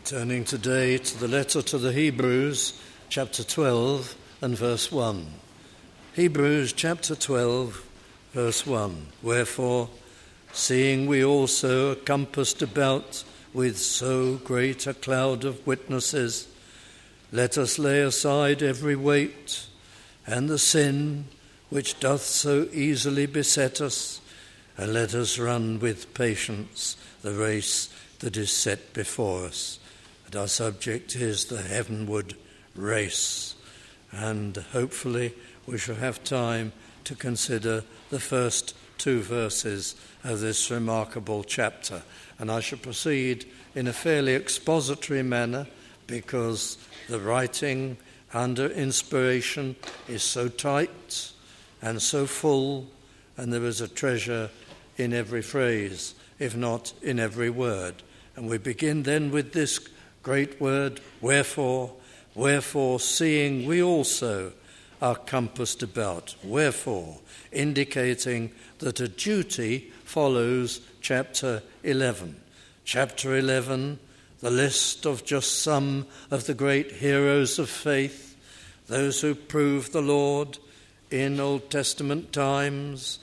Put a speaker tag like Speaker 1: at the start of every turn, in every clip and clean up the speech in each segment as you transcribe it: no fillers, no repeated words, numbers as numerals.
Speaker 1: Turning today to the letter to the Hebrews, chapter 12 and verse 1. Hebrews chapter 12, verse 1. Wherefore, seeing we also are compassed about with so great a cloud of witnesses, let us lay aside every weight and the sin which doth so easily beset us, and let us run with patience the race that is set before us. And our subject is the heavenward race. And hopefully we shall have time to consider the first two verses of this remarkable chapter. And I shall proceed in a fairly expository manner because the writing under inspiration is so tight and so full, and there is a treasure in every phrase, if not in every word. And we begin then with this great word, wherefore. Wherefore, seeing we also are compassed about. Wherefore, indicating that a duty follows chapter 11. Chapter 11, the list of just some of the great heroes of faith, those who proved the Lord in Old Testament times.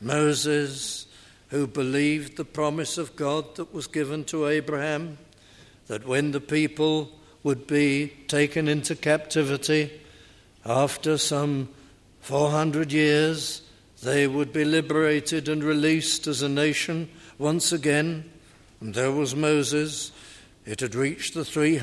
Speaker 1: Moses, who believed the promise of God that was given to Abraham, that when the people would be taken into captivity, after some 400 years, they would be liberated and released as a nation once again. And there was Moses. It had reached the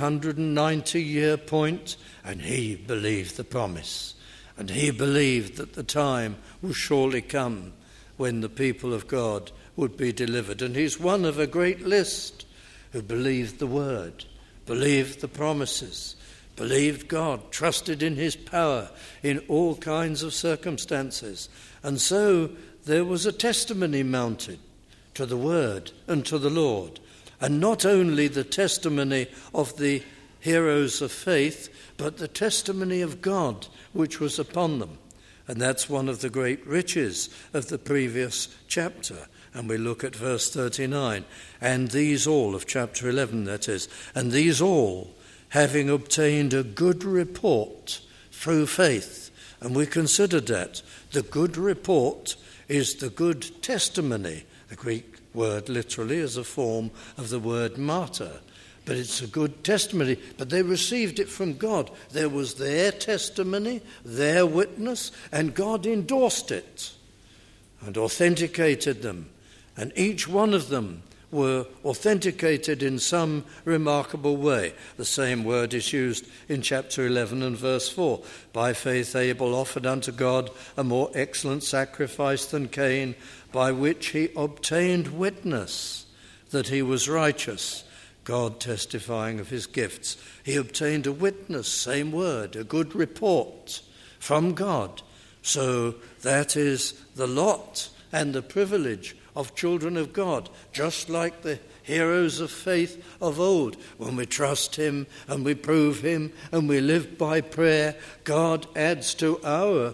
Speaker 1: 390-year point, and he believed the promise. And he believed that the time would surely come when the people of God would be delivered. And he's one of a great list who believed the word, believed the promises, believed God, trusted in his power in all kinds of circumstances. And so there was a testimony mounted to the word and to the Lord. And not only the testimony of the heroes of faith, but the testimony of God which was upon them. And that's one of the great riches of the previous chapter. And we look at verse 39. And these all, of chapter 11 that is, and these all, having obtained a good report through faith. And we considered that. The good report is the good testimony. The Greek word literally is a form of the word martyr. But it's a good testimony. But they received it from God. There was their testimony, their witness, and God endorsed it and authenticated them. And each one of them were authenticated in some remarkable way. The same word is used in chapter 11 and verse 4. By faith Abel offered unto God a more excellent sacrifice than Cain, by which he obtained witness that he was righteous, God testifying of his gifts. He obtained a witness, same word, a good report from God. So that is the lot and the privilege of children of God, just like the heroes of faith of old. When we trust him and we prove him and we live by prayer, God adds to our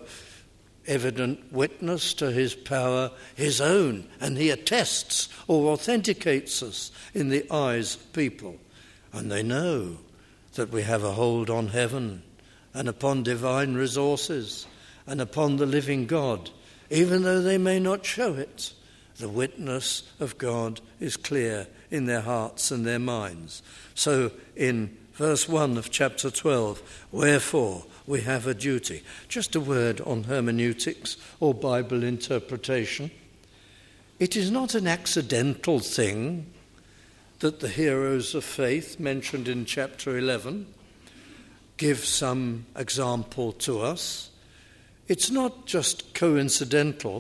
Speaker 1: evident witness to his power his own, and he attests or authenticates us in the eyes of people. And they know that we have a hold on heaven and upon divine resources and upon the living God, even though they may not show it. The witness of God is clear in their hearts and their minds. So in verse 1 of chapter 12, wherefore we have a duty. Just a word on hermeneutics or Bible interpretation. It is not an accidental thing that the heroes of faith mentioned in chapter 11 give some example to us. It's not just coincidental.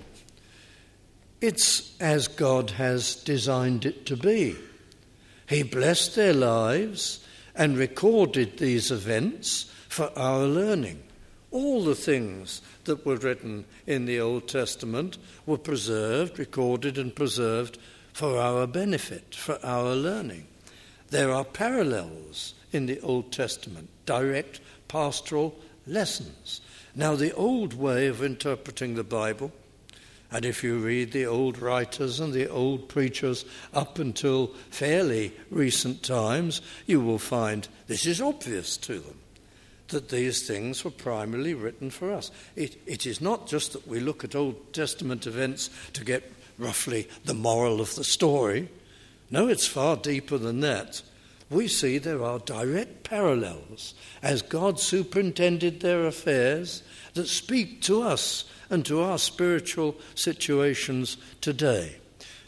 Speaker 1: It's as God has designed it to be. He blessed their lives and recorded these events for our learning. All the things that were written in the Old Testament were preserved, recorded and preserved for our benefit, for our learning. There are parallels in the Old Testament, direct pastoral lessons. Now, the old way of interpreting the Bible And if you read the old writers and the old preachers up until fairly recent times, you will find this is obvious to them, that these things were primarily written for us. It is not just that we look at Old Testament events to get roughly the moral of the story. No, it's far deeper than that. We see there are direct parallels as God superintended their affairs that speak to us and to our spiritual situations today.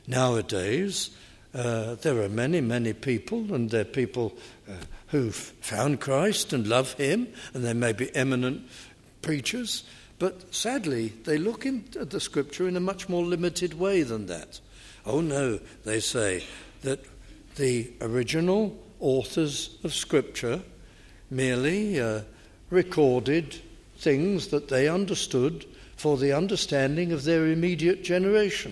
Speaker 1: Nowadays, there are many, many people, and they're people who've found Christ and love him, and they may be eminent preachers, but sadly, they look into the Scripture in a much more limited way than that. Oh no, they say that the original authors of Scripture merely recorded things that they understood for the understanding of their immediate generation.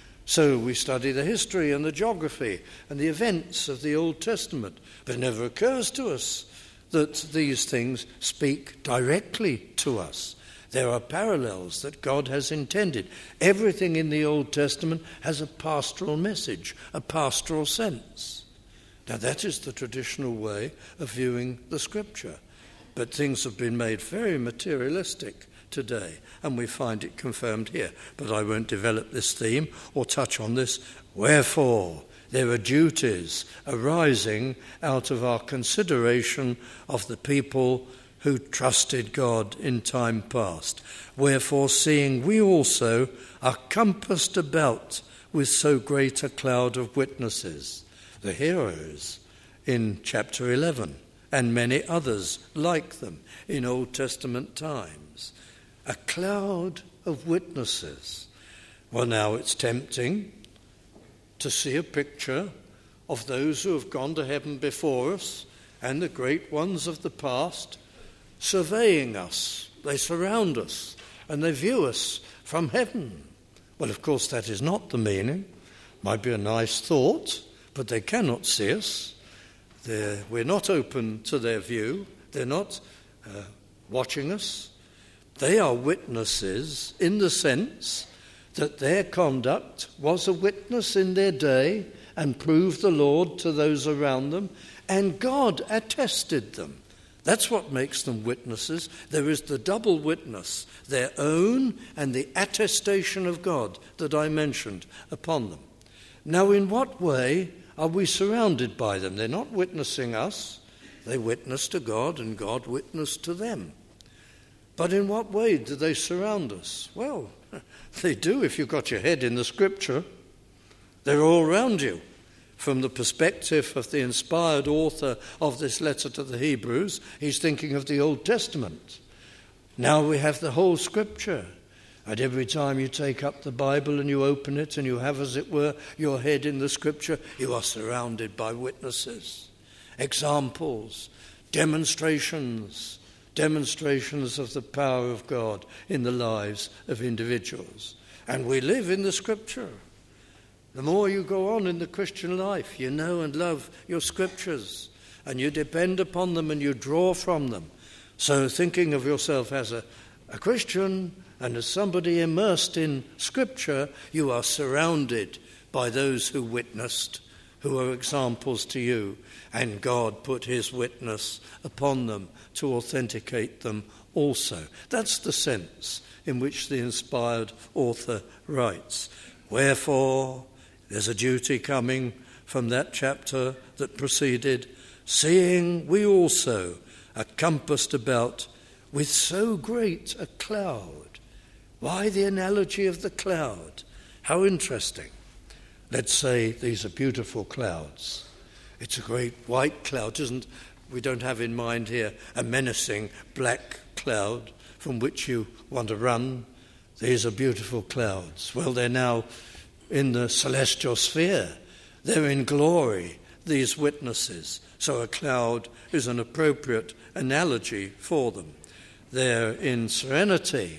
Speaker 1: So we study the history and the geography and the events of the Old Testament, but it never occurs to us that these things speak directly to us. There are parallels that God has intended. Everything in the Old Testament has a pastoral message, a pastoral sense. Now that is the traditional way of viewing the Scripture. But things have been made very materialistic today, and we find it confirmed here. But I won't develop this theme or touch on this. Wherefore, there are duties arising out of our consideration of the people who trusted God in time past. Wherefore, seeing we also are compassed about with so great a cloud of witnesses, the heroes in chapter 11, and many others like them in Old Testament times. A cloud of witnesses. Well, now it's tempting to see a picture of those who have gone to heaven before us and the great ones of the past surveying us. They surround us and they view us from heaven. Well, of course, that is not the meaning. Might be a nice thought, but they cannot see us. We're not open to their view. They're not watching us. They are witnesses in the sense that their conduct was a witness in their day and proved the Lord to those around them, and God attested them. That's what makes them witnesses. There is the double witness, their own and the attestation of God that I mentioned upon them. Now, in what way are we surrounded by them? They're not witnessing us. They witness to God and God witnessed to them. But in what way do they surround us? Well, they do if you've got your head in the Scripture. They're all around you. From the perspective of the inspired author of this letter to the Hebrews, he's thinking of the Old Testament. Now we have the whole Scripture. And every time you take up the Bible and you open it and you have, as it were, your head in the Scripture, you are surrounded by witnesses, examples, demonstrations of the power of God in the lives of individuals. And we live in the Scripture. The more you go on in the Christian life, you know and love your Scriptures, and you depend upon them and you draw from them. So thinking of yourself as a Christian and as somebody immersed in Scripture, you are surrounded by those who witnessed, who are examples to you, and God put his witness upon them to authenticate them also. That's the sense in which the inspired author writes. Wherefore, there's a duty coming from that chapter that preceded, seeing we also are compassed about with so great a cloud. Why the analogy of the cloud? How interesting. Let's say these are beautiful clouds. It's a great white cloud, isn't? We don't have in mind here a menacing black cloud from which you want to run. These are beautiful clouds. Well, they're now in the celestial sphere. They're in glory, these witnesses. So a cloud is an appropriate analogy for them. They're in serenity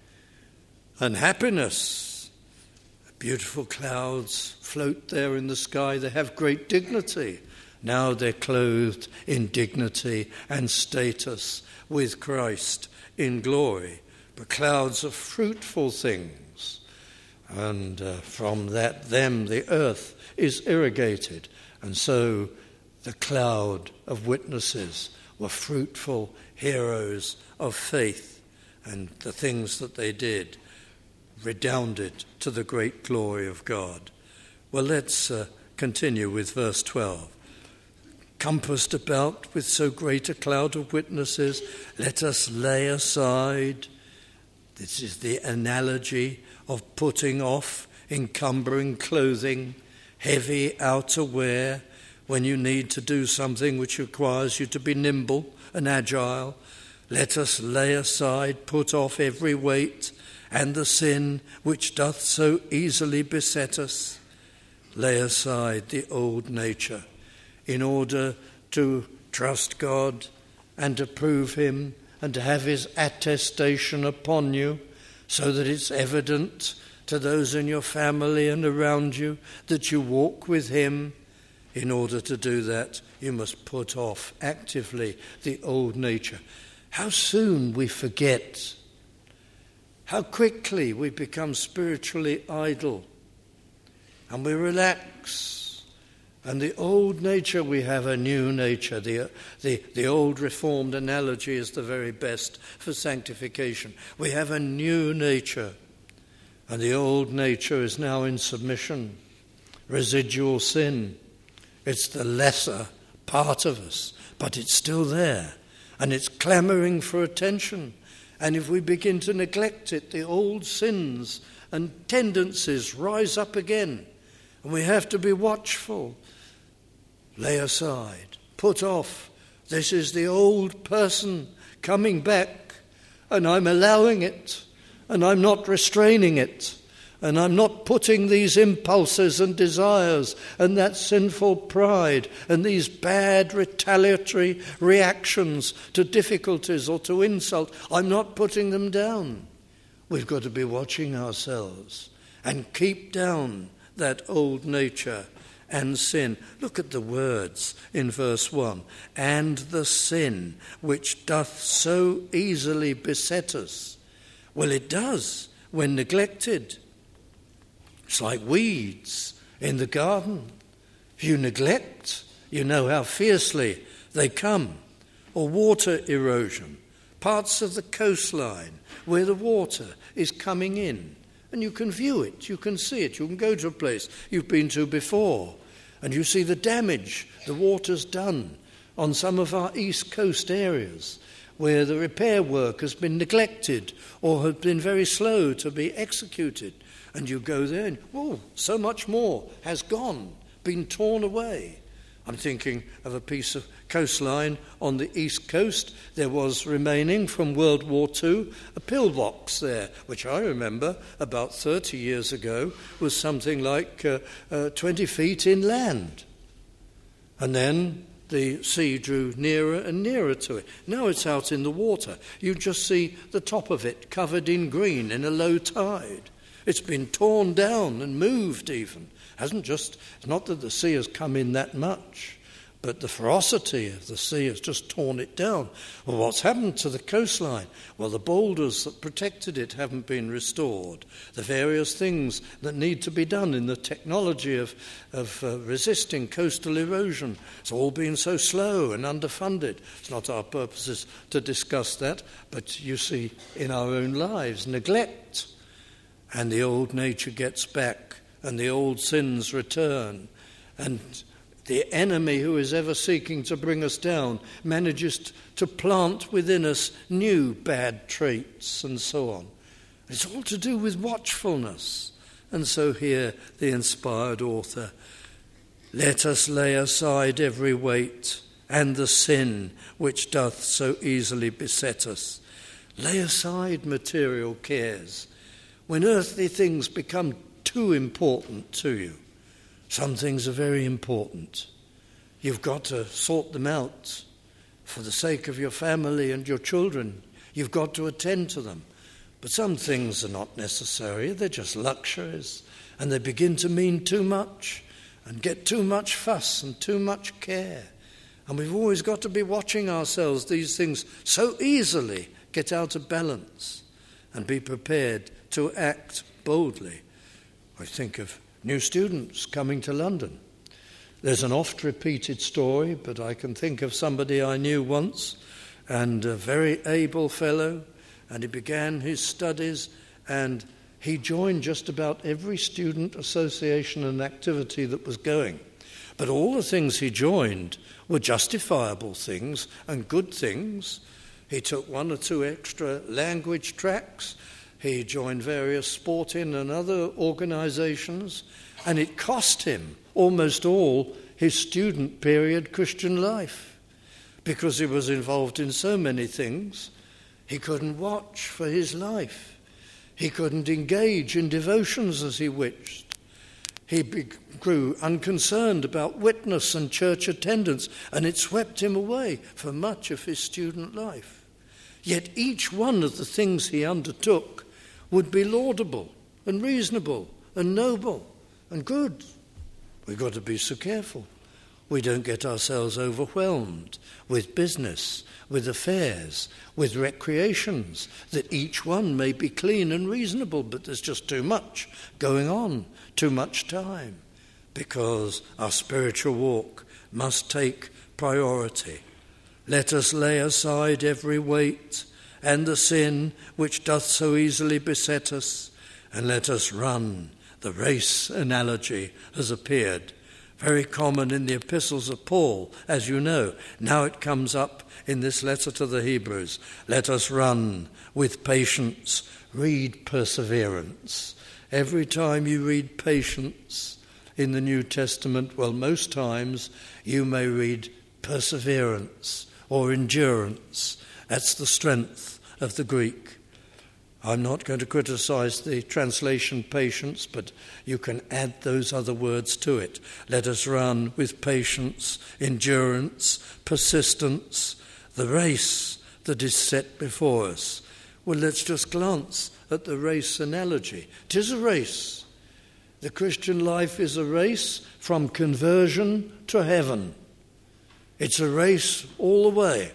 Speaker 1: and happiness. Beautiful clouds float there in the sky. They have great dignity. Now they're clothed in dignity and status with Christ in glory. But clouds are fruitful things. And from them the earth is irrigated. And so the cloud of witnesses were fruitful heroes of faith, and the things that they did redounded to the great glory of God. Well, let's continue with verse 12. Compassed about with so great a cloud of witnesses, let us lay aside. This is the analogy of putting off encumbering clothing, heavy outer wear, when you need to do something which requires you to be nimble and agile. Let us lay aside, put off every weight, and the sin which doth so easily beset us. Lay aside the old nature in order to trust God and to prove him and to have his attestation upon you, so that it's evident to those in your family and around you that you walk with him. In order to do that, you must put off actively the old nature. How soon we forget, how quickly we become spiritually idle, and we relax. And the old nature, we have a new nature. The old Reformed analogy is the very best for sanctification. We have a new nature, and the old nature is now in submission. Residual sin, it's the lesser part of us, but it's still there, and it's clamouring for attention. And if we begin to neglect it, the old sins and tendencies rise up again, and we have to be watchful. Lay aside, put off. This is the old person coming back, and I'm allowing it, and I'm not restraining it, and I'm not putting these impulses and desires and that sinful pride and these bad retaliatory reactions to difficulties or to insult, I'm not putting them down. We've got to be watching ourselves and keep down that old nature and sin. Look at the words in verse 1. And the sin which doth so easily beset us. Well, it does when neglected. It's like weeds in the garden. If you neglect, you know how fiercely they come. Or water erosion, parts of the coastline where the water is coming in. And you can view it, you can see it, you can go to a place you've been to before, and you see the damage the water's done on some of our East Coast areas where the repair work has been neglected or has been very slow to be executed. And you go there and, so much more has gone, been torn away. I'm thinking of a piece of coastline on the East Coast. There was remaining from World War II a pillbox there, which I remember about 30 years ago was something like 20 feet inland. And then the sea drew nearer and nearer to it. Now it's out in the water. You just see the top of it covered in green in a low tide. It's been torn down and moved even. It's not that the sea has come in that much, but the ferocity of the sea has just torn it down. Well, what's happened to the coastline? Well, the boulders that protected it haven't been restored. The various things that need to be done in the technology of resisting coastal erosion, it's all been so slow and underfunded. It's not our purposes to discuss that, but you see in our own lives, neglect. And the old nature gets back, and the old sins return. And the enemy who is ever seeking to bring us down manages to plant within us new bad traits and so on. It's all to do with watchfulness. And so here the inspired author, let us lay aside every weight and the sin which doth so easily beset us. Lay aside material cares. When earthly things become too important to you, some things are very important. You've got to sort them out for the sake of your family and your children. You've got to attend to them. But some things are not necessary. They're just luxuries, and they begin to mean too much and get too much fuss and too much care. And we've always got to be watching ourselves. These things so easily get out of balance, and be prepared to act boldly. I think of new students coming to London. There's an oft-repeated story, but I can think of somebody I knew once, and a very able fellow, and he began his studies, and he joined just about every student association and activity that was going. But all the things he joined were justifiable things and good things. He took 1 or 2 extra language tracks. He joined various sporting and other organisations, and it cost him almost all his student period Christian life, because he was involved in so many things. He couldn't watch for his life. He couldn't engage in devotions as he wished. He grew unconcerned about witness and church attendance, and it swept him away for much of his student life. Yet each one of the things he undertook would be laudable and reasonable and noble and good. We've got to be so careful we don't get ourselves overwhelmed with business, with affairs, with recreations, that each one may be clean and reasonable, but there's just too much going on, too much time, because our spiritual walk must take priority. Let us lay aside every weight and the sin which doth so easily beset us, and let us run. The race analogy has appeared, very common in the epistles of Paul, as you know. Now it comes up in this letter to the Hebrews. Let us run with patience. Read perseverance. Every time you read patience in the New Testament, well, most times you may read perseverance or endurance. That's the strength of the Greek. I'm not going to criticize the translation patience, but you can add those other words to it. Let us run with patience, endurance, persistence, the race that is set before us. Well, let's just glance at the race analogy. It is a race. The Christian life is a race from conversion to heaven. It's a race all the way.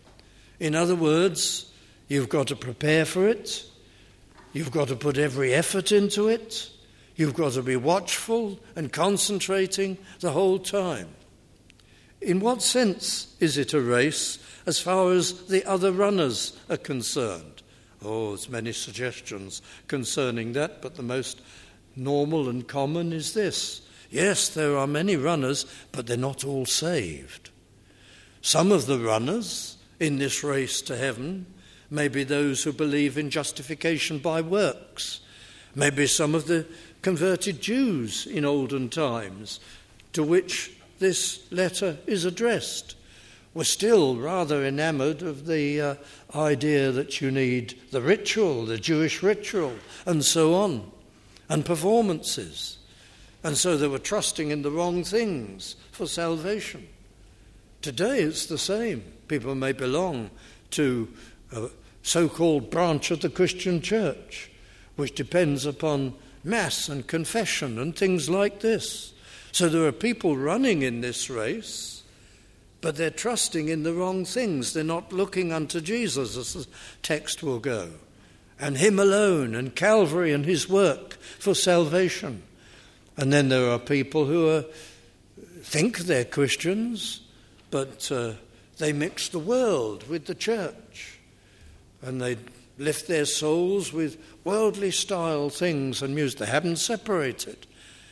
Speaker 1: In other words, you've got to prepare for it. You've got to put every effort into it. You've got to be watchful and concentrating the whole time. In what sense is it a race as far as the other runners are concerned? Oh, there's many suggestions concerning that, but the most normal and common is this. Yes, there are many runners, but they're not all saved. Some of the runners in this race to heaven maybe those who believe in justification by works. Maybe some of the converted Jews in olden times to which this letter is addressed were still rather enamoured of the idea that you need the ritual, the Jewish ritual, and so on, and performances. And so they were trusting in the wrong things for salvation. Today it's the same. People may belong to a so-called branch of the Christian church, which depends upon Mass and confession and things like this. So there are people running in this race, but they're trusting in the wrong things. They're not looking unto Jesus, as the text will go, and him alone, and Calvary and his work for salvation. And then there are people who think they're Christians, but they mix the world with the church. And they lift their souls with worldly style things and music. They haven't separated.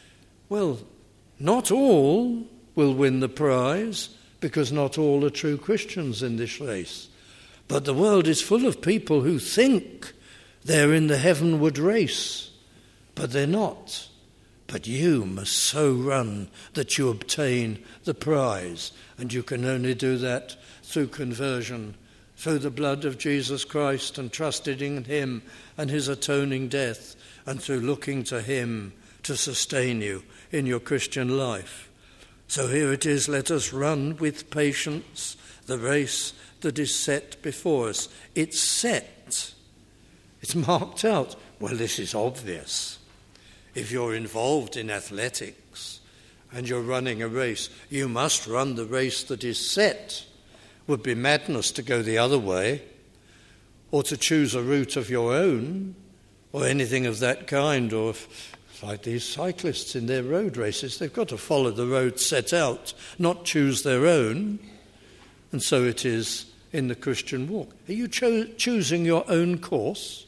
Speaker 1: Well, not all will win the prize, because not all are true Christians in this race. But the world is full of people who think they're in the heavenward race, but they're not. But you must so run that you obtain the prize, and you can only do that through conversion, through the blood of Jesus Christ, and trusting in him and his atoning death, and through looking to him to sustain you in your Christian life. So here it is, let us run with patience the race that is set before us. It's set. It's marked out. Well, this is obvious. If you're involved in athletics and you're running a race, you must run the race that is set. Would be madness to go the other way, or to choose a route of your own, or anything of that kind, or It's like these cyclists in their road races. They've got to follow the road set out, not choose their own. And so it is in the Christian walk. Are you choosing your own course?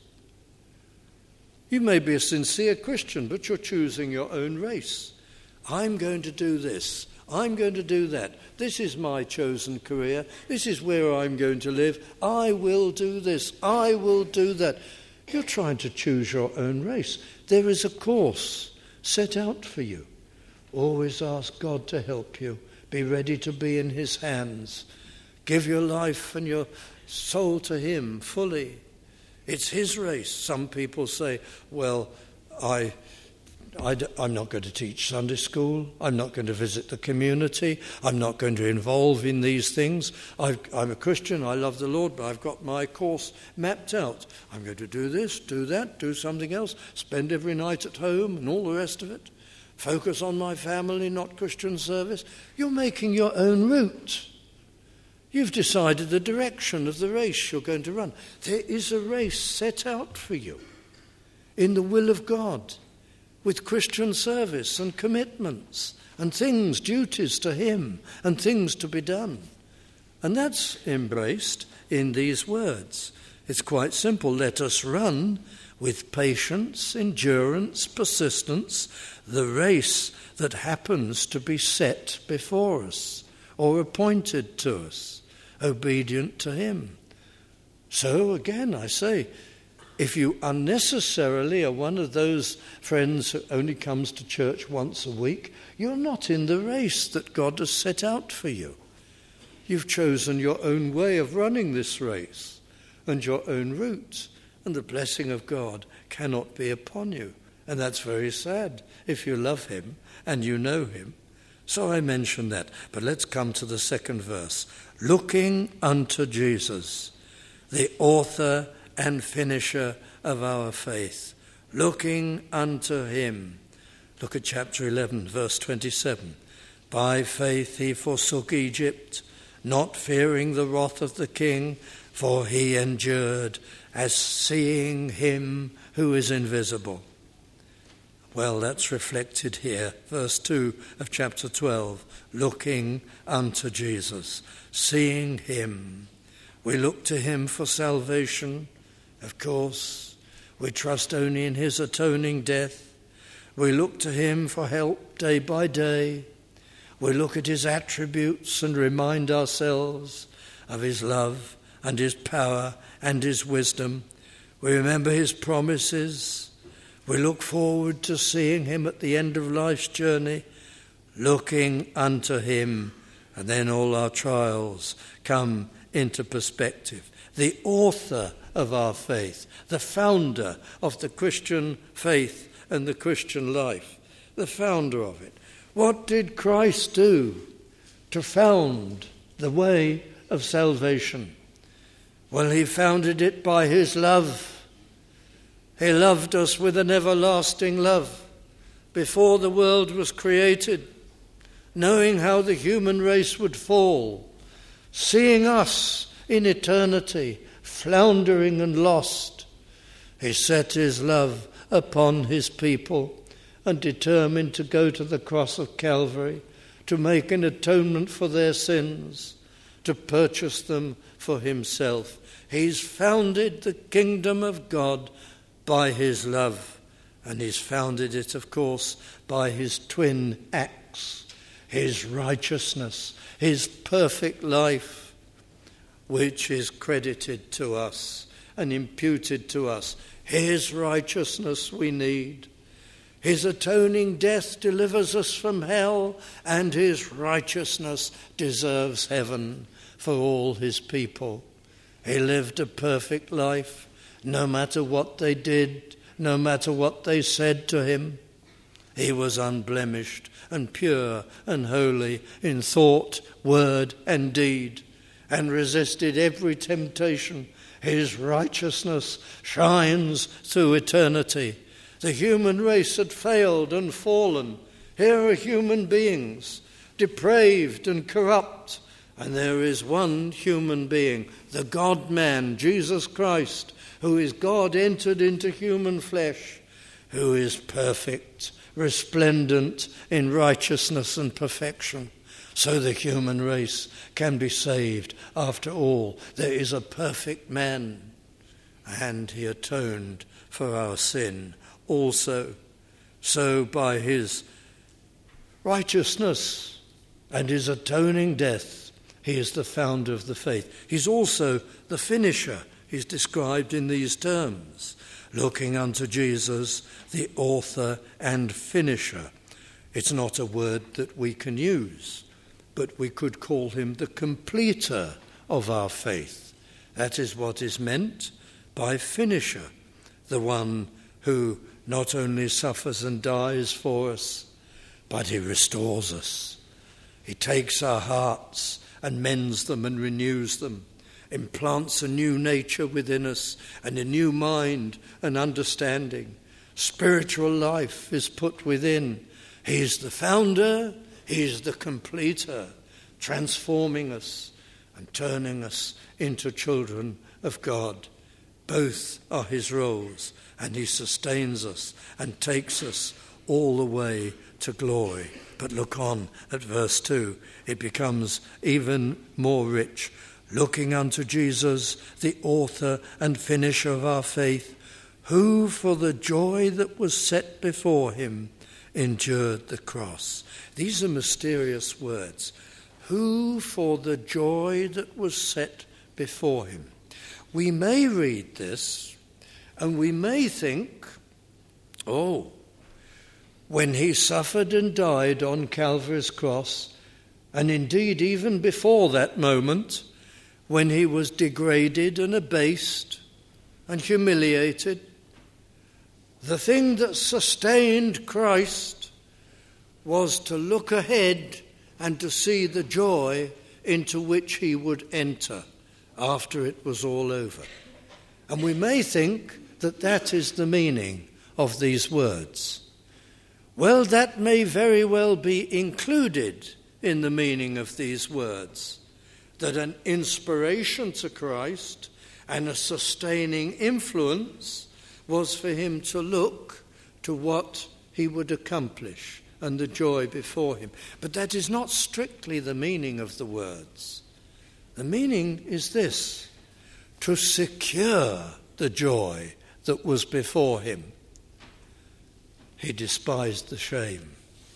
Speaker 1: You may be a sincere Christian, but you're choosing your own race. I'm going to do this. I'm going to do that. This is my chosen career. This is where I'm going to live. I will do this. I will do that. You're trying to choose your own race. There is a course set out for you. Always ask God to help you. Be ready to be in his hands. Give your life and your soul to him fully. It's his race. Some people say, well, I'm not going to teach Sunday school. I'm not going to visit the community. I'm not going to involve in these things. I'm a Christian. I love the Lord, but I've got my course mapped out. I'm going to do this, do that, do something else, spend every night at home and all the rest of it. Focus on my family, not Christian service. You're making your own route. You've decided the direction of the race you're going to run. There is a race set out for you in the will of God, with Christian service and commitments and things, duties to him and things to be done. And that's embraced in these words. It's quite simple. Let us run with patience, endurance, persistence, the race that happens to be set before us or appointed to us, obedient to him. So again, I say, if you unnecessarily are one of those friends who only comes to church once a week, you're not in the race that God has set out for you. You've chosen your own way of running this race and your own route, and the blessing of God cannot be upon you. And that's very sad if you love him and you know him. So I mention that. But let's come to the second verse. Looking unto Jesus, the author and finisher of our faith. Looking unto him. Look at chapter 11, verse 27. By faith he forsook Egypt, not fearing the wrath of the king, for he endured as seeing him who is invisible. Well, that's reflected here, verse 2 of chapter 12, looking unto Jesus, seeing him. We look to him for salvation, of course. We trust only in his atoning death. We look to him for help day by day. We look at his attributes and remind ourselves of his love and his power and his wisdom. We remember his promises. We look forward to seeing him at the end of life's journey, looking unto him, and then all our trials come into perspective. The author of our faith, the founder of the Christian faith and the Christian life, the founder of it. What did Christ do to found the way of salvation? Well, he founded it by his love. He loved us with an everlasting love before the world was created, knowing how the human race would fall, seeing us in eternity, floundering and lost. He set his love upon his people and determined to go to the cross of Calvary to make an atonement for their sins, to purchase them for himself. He's founded the kingdom of God by his love, and he's founded it, of course, by his twin acts, his righteousness, his perfect life, which is credited to us and imputed to us. His righteousness we need. His atoning death delivers us from hell, and his righteousness deserves heaven for all his people. He lived a perfect life, no matter what they did, no matter what they said to him. He was unblemished and pure and holy in thought, word, and deed, and resisted every temptation. His righteousness shines through eternity. The human race had failed and fallen. Here are human beings, depraved and corrupt, and there is one human being, the God-man, Jesus Christ, who is God entered into human flesh, who is perfect, resplendent in righteousness and perfection, so the human race can be saved. After all, there is a perfect man, and he atoned for our sin also. So by his righteousness and his atoning death, he is the founder of the faith. He's also the finisher. He's described in these terms, looking unto Jesus, the author and finisher. It's not a word that we can use, but we could call him the completer of our faith. That is what is meant by finisher, the one who not only suffers and dies for us, but he restores us. He takes our hearts and mends them and renews them, implants a new nature within us and a new mind and understanding. Spiritual life is put within. He is the founder, he is the completer, transforming us and turning us into children of God. Both are his roles, and he sustains us and takes us all the way to glory. But look on at verse 2. It becomes even more rich. Looking unto Jesus, the author and finisher of our faith, who for the joy that was set before him endured the cross. These are mysterious words. Who for the joy that was set before him. We may read this and we may think, when he suffered and died on Calvary's cross, and indeed even before that moment, when he was degraded and abased and humiliated, the thing that sustained Christ was to look ahead and to see the joy into which he would enter after it was all over. And we may think that that is the meaning of these words. Well, that may very well be included in the meaning of these words, that an inspiration to Christ and a sustaining influence was for him to look to what he would accomplish and the joy before him. But that is not strictly the meaning of the words. The meaning is this: to secure the joy that was before him, he despised the shame,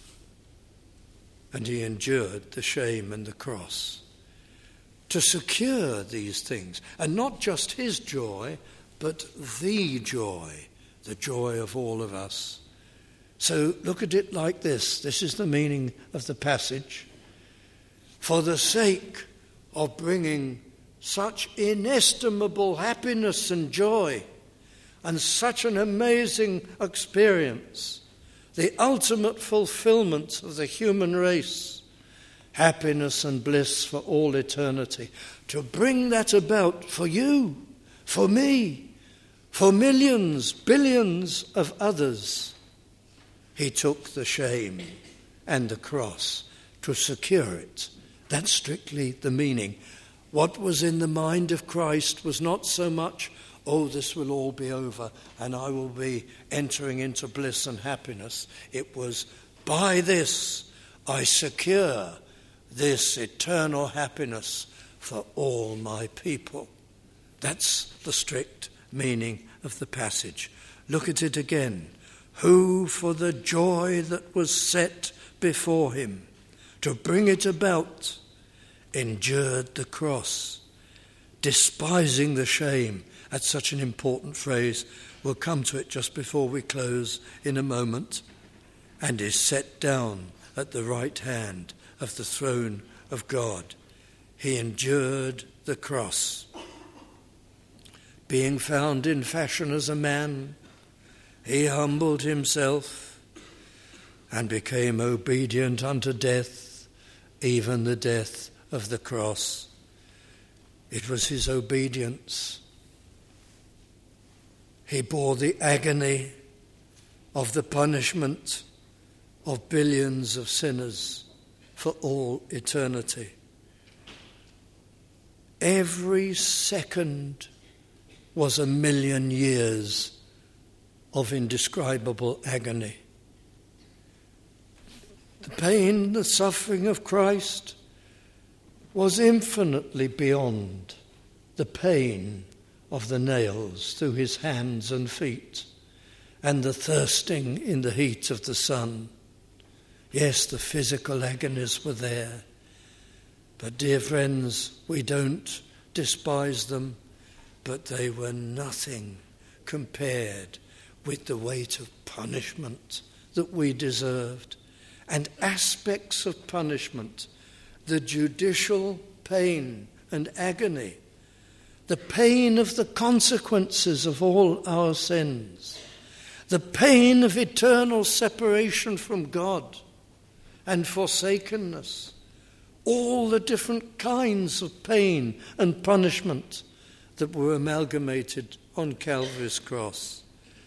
Speaker 1: and he endured the shame and the cross. To secure these things, and not just his joy, but the joy of all of us. So look at it like this. This is the meaning of the passage. For the sake of bringing such inestimable happiness and joy and such an amazing experience, the ultimate fulfillment of the human race, happiness and bliss for all eternity, to bring that about for you, for me, for millions, billions of others, he took the shame and the cross to secure it. That's strictly the meaning. What was in the mind of Christ was not so much, this will all be over and I will be entering into bliss and happiness. It was, by this I secure this eternal happiness for all my people. That's the strict meaning of the passage. Look at it again. Who for the joy that was set before him, to bring it about, endured the cross, despising the shame. That's such an important phrase. We'll come to it just before we close in a moment. And is set down at the right hand of the throne of God. He endured the cross. Being found in fashion as a man, he humbled himself and became obedient unto death, even the death of the cross. It was his obedience. He bore the agony of the punishment of billions of sinners for all eternity. Every second was 1,000,000 years of indescribable agony. The pain, the suffering of Christ was infinitely beyond the pain of the nails through his hands and feet and the thirsting in the heat of the sun. Yes, the physical agonies were there, but dear friends, we don't despise them, but they were nothing compared with the weight of punishment that we deserved, and aspects of punishment, the judicial pain and agony, the pain of the consequences of all our sins, the pain of eternal separation from God and forsakenness, all the different kinds of pain and punishment that were amalgamated on Calvary's cross.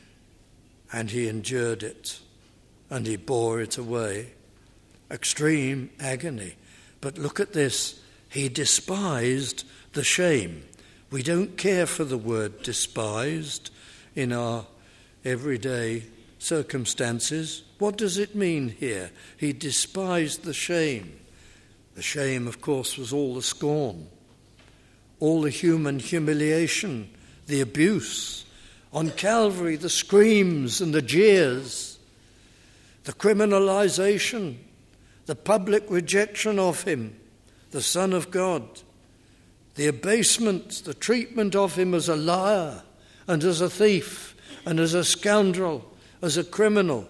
Speaker 1: And he endured it, and he bore it away. Extreme agony. But look at this, he despised the shame. We don't care for the word despised in our everyday circumstances. What does it mean here? He despised the shame. The shame, of course, was all the scorn, all the human humiliation, the abuse. On Calvary, the screams and the jeers, the criminalization, the public rejection of him, the Son of God, the abasement, the treatment of him as a liar and as a thief and as a scoundrel, as a criminal,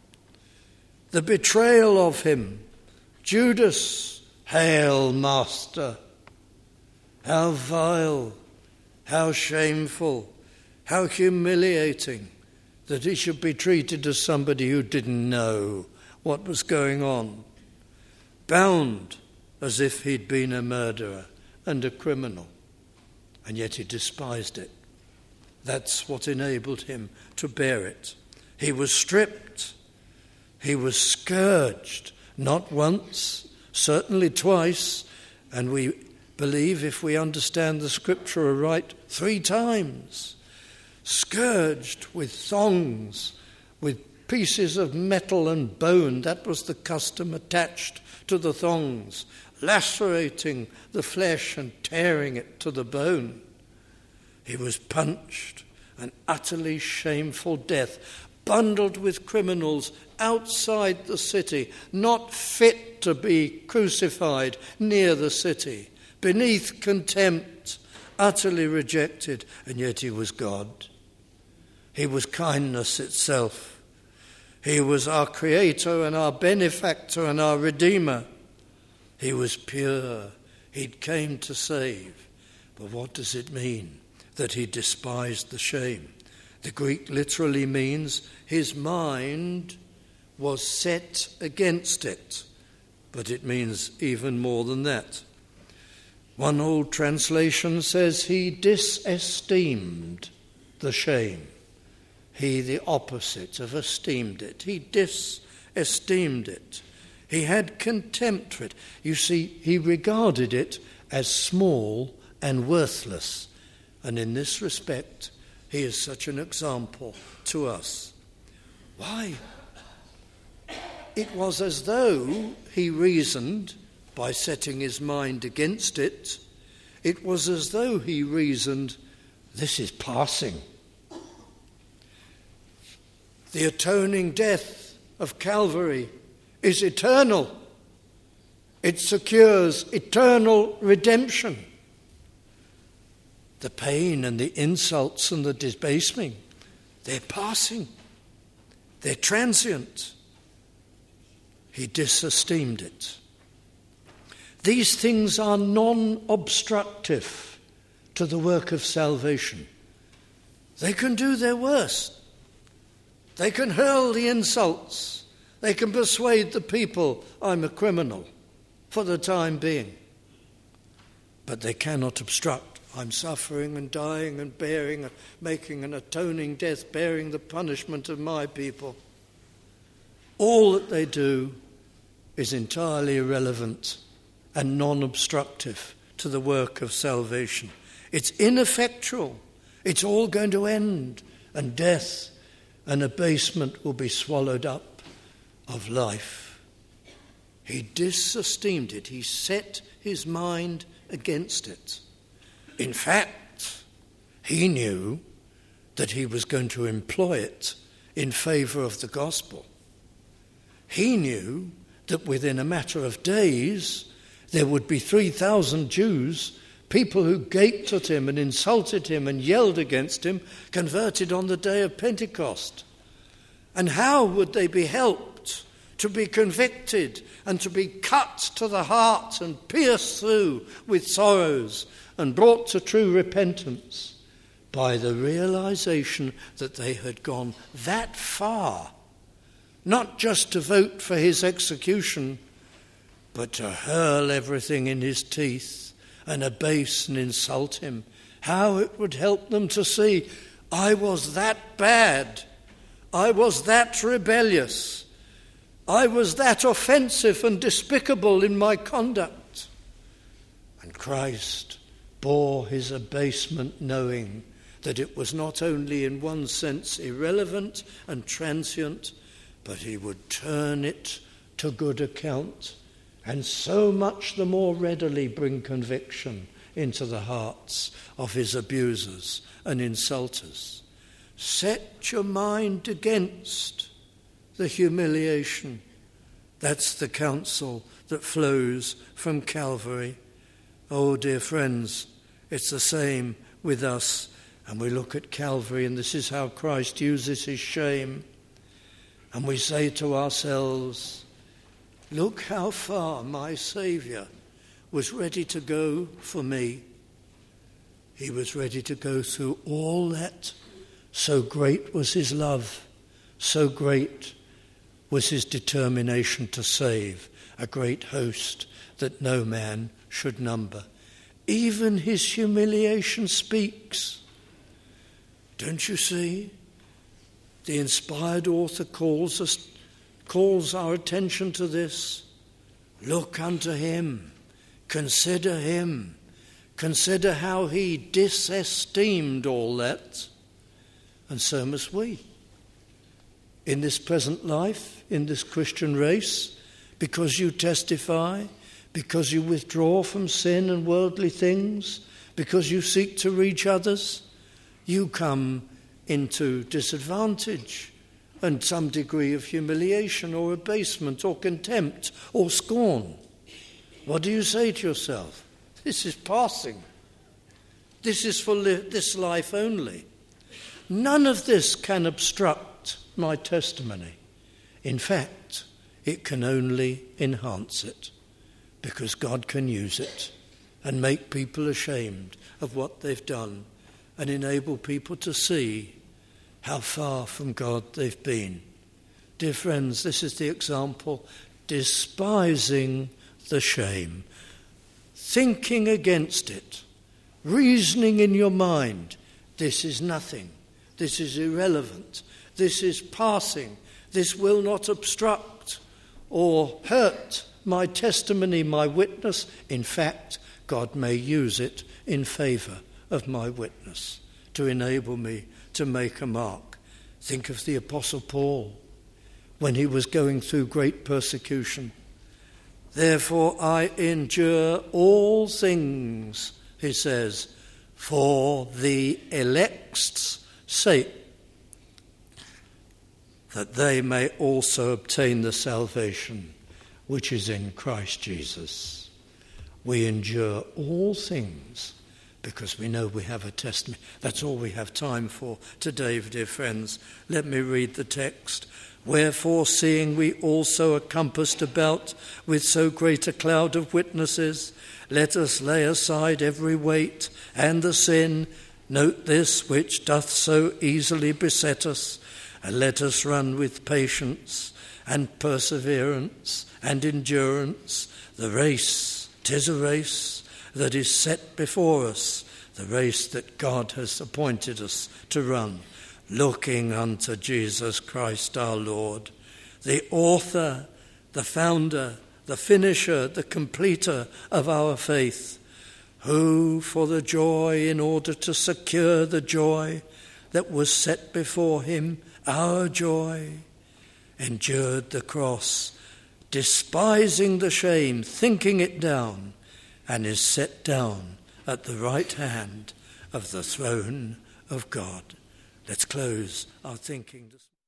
Speaker 1: the betrayal of him. Judas, hail, Master! How vile, how shameful, how humiliating that he should be treated as somebody who didn't know what was going on, bound as if he'd been a murderer and a criminal, and yet he despised it. That's what enabled him to bear it. He was stripped, he was scourged, not once, certainly twice, and we believe, if we understand the scripture aright, 3 times. Scourged with thongs, with pieces of metal and bone. That was the custom attached to the thongs, lacerating the flesh and tearing it to the bone. He was punched, an utterly shameful death, bundled with criminals outside the city, not fit to be crucified near the city, beneath contempt, utterly rejected, and yet he was God. He was kindness itself. He was our creator and our benefactor and our redeemer. He was pure. He came to save. But what does it mean that he despised the shame? The Greek literally means his mind was set against it. But it means even more than that. One old translation says he disesteemed the shame. He, the opposite of esteemed it. He disesteemed it. He had contempt for it. You see, he regarded it as small and worthless. And in this respect, he is such an example to us. Why? It was as though he reasoned, by setting his mind against it, it was as though he reasoned, this is passing. The atoning death of Calvary is eternal. It secures eternal redemption. The pain and the insults and the debasing, they're passing. They're transient. He disesteemed it. These things are non-obstructive to the work of salvation. They can do their worst. They can hurl the insults. They can persuade the people I'm a criminal for the time being. But they cannot obstruct. I'm suffering and dying and bearing and making an atoning death, bearing the punishment of my people. All that they do is entirely irrelevant and non-obstructive to the work of salvation. It's ineffectual. It's all going to end, and death and abasement will be swallowed up of life. He disesteemed it. He set his mind against it. In fact, he knew that he was going to employ it in favour of the gospel. He knew that within a matter of days there would be 3,000 Jews, people who gaped at him and insulted him and yelled against him, converted on the day of Pentecost. And how would they be helped to be convicted and to be cut to the heart and pierced through with sorrows and brought to true repentance? By the realization that they had gone that far, not just to vote for his execution, but to hurl everything in his teeth and abase and insult him. How it would help them to see, I was that bad, I was that rebellious, I was that offensive and despicable in my conduct. And Christ bore his abasement, knowing that it was not only in one sense irrelevant and transient, but he would turn it to good account, and so much the more readily bring conviction into the hearts of his abusers and insulters. Set your mind against the humiliation. That's the counsel that flows from Calvary. Oh, dear friends, it's the same with us. And we look at Calvary, and this is how Christ uses his shame. And we say to ourselves, look how far my Saviour was ready to go for me. He was ready to go through all that. So great was his love, so great was his determination to save a great host that no man should number. Even his humiliation speaks. Don't you see? The inspired author calls our attention to this. Look unto him, consider how he disesteemed all that, and so must we. In this present life, in this Christian race, because you testify, because you withdraw from sin and worldly things, because you seek to reach others, you come into disadvantage and some degree of humiliation or abasement or contempt or scorn. What do you say to yourself? This is passing. This is for this life only. None of this can obstruct my testimony. In fact, it can only enhance it, because God can use it and make people ashamed of what they've done and enable people to see how far from God they've been. Dear friends, this is the example. Despising the shame, thinking against it, reasoning in your mind, this is nothing, this is irrelevant, this is passing, this will not obstruct or hurt my testimony, my witness. In fact, God may use it in favour of my witness to enable me to make a mark. Think of the Apostle Paul when he was going through great persecution. Therefore I endure all things, he says, for the elect's sake, that they may also obtain the salvation which is in Christ Jesus. We endure all things because we know we have a testimony. That's all we have time for today, dear friends. Let me read the text. Wherefore, seeing we also are compassed about with so great a cloud of witnesses, let us lay aside every weight and the sin, note this, which doth so easily beset us, and let us run with patience and perseverance and endurance the race. 'Tis a race that is set before us, the race that God has appointed us to run, looking unto Jesus Christ our Lord, the author, the founder, the finisher, the completer of our faith, who for the joy, in order to secure the joy that was set before him, our joy, endured the cross, despising the shame, thinking it down, and is set down at the right hand of the throne of God. Let's close our thinking this morning.